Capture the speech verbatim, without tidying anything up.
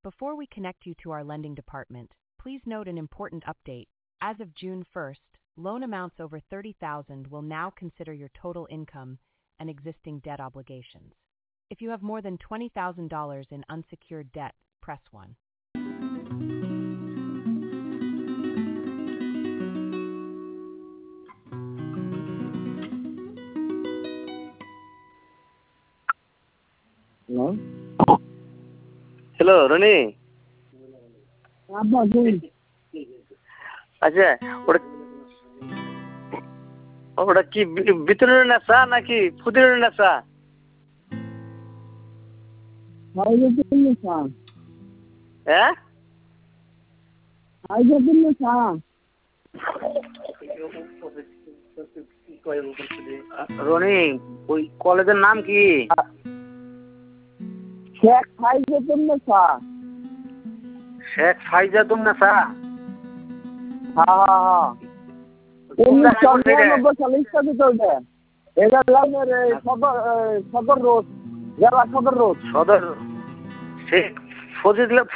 Before we connect you to our lending department, please note an important update. As of June first, loan amounts over thirty thousand dollars will now consider your total income and existing debt obligations. If you have more than twenty thousand dollars in unsecured debt, press one. Hello? Hello Roni. আব্বা বল। আচ্ছা ওটা ওটা কি বিতরণের নেশা নাকি ফুদিনের নেশা? হাইজের নেশা। হ্যাঁ? হাইজের নেশা। রনি ওই কলেজের নাম কি? শেখ হাইজের নেশা। শেখ ফাইজাতুন নেশা। হ্যাঁ হ্যাঁ হ্যাঁ। উনিশশো নিরানব্বই সালে স্থাপিত হয়েছে। এটা লাইনের সদর সদর রোড, জেলা সদর রোড। সদর শেখ ফজিল